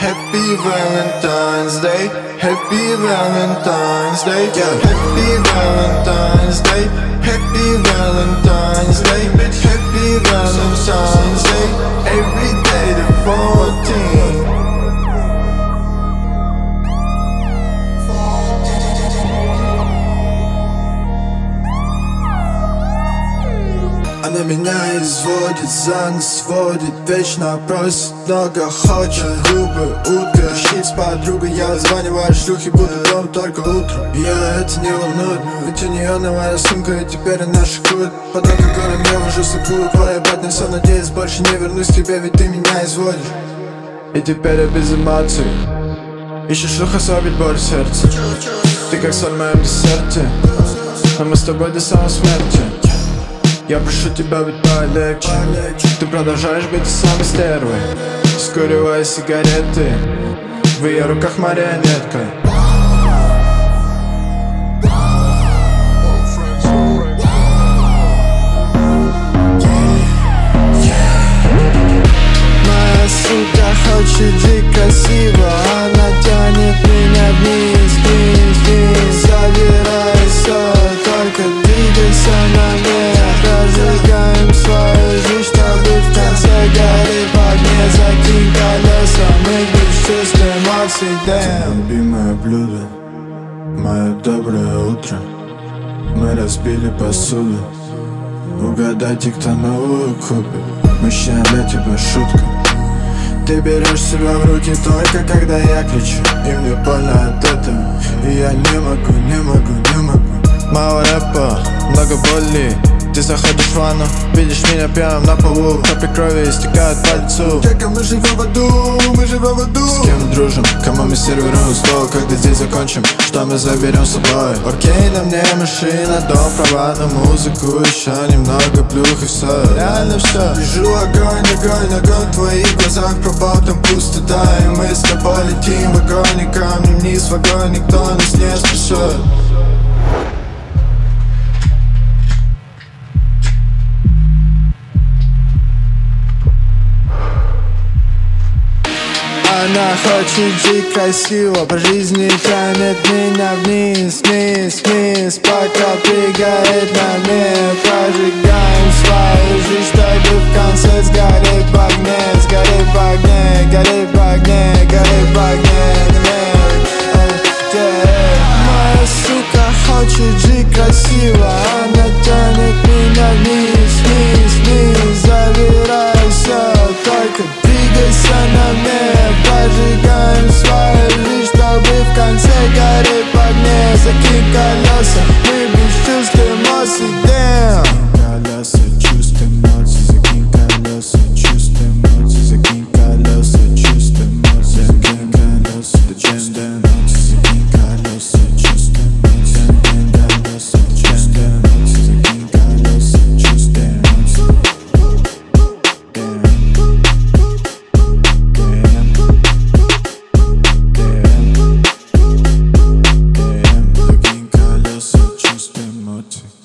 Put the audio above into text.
Happy Valentine's Day, Happy Valentine's Day, yeah. Happy Valentine's Day, Happy Valentine's Day, Happy Valentine's Day, every day the 14th. Она меня изводит, за нос сводит, вечно просит, много хочет. Губы утка, щит с подругой, я званиваю шлюхи, буду дома только утром. Я это не волнует, ведь у нее новая сумка, и теперь она шикует. Под алкоголем я вожу сыкую, поебать на все, надеюсь, больше не вернусь к тебе, ведь ты меня изводишь. И теперь я без эмоций, ищешь шлюх ослабить боль в сердце. Ты как соль в моем десерте, а мы с тобой до самой смерти. Я прошу тебя быть полегче, ты продолжаешь быть самой стервой, скуривая сигареты, в ее руках марионетка. Моя сука хочет жить красиво, она тянет меня вниз, вниз, вниз. Забирай все, только двигайся наверх. Прожигаем свою жизнь, чтобы в конце гореть в огне. Закинь колеса, мы без чувств, эмоций, damn. Любимое блюдо, мое доброе утро. Мы разбили посуду, угадайте, кто новую купит. Мужчина, для тебя шутка. Ты берешь себя в руки только когда я кричу, и мне больно от этого, и я не могу, не могу, не могу. Мало рэпа, много боли. Ты заходишь в ванну, видишь меня пьяным на полу, капли крови истекают по лицу. Дека, мы живем в аду, мы живем в аду. С кем дружим, кому мы сервируем стол, когда здесь закончим, что мы заберем с собой. Окей, на мне машина, дом, права на музыку, еще немного плюх и все, реально все. Вижу огонь, огонь, огонь в твоих глазах, пропал там пустота, и мы с тобой летим в огонь, камни вниз в огонь, никто нас не спасет. Она хочет жить красиво, по жизни тянет меня вниз, вниз, вниз. Пока пригорит на мне, прожигаем свою жизнь,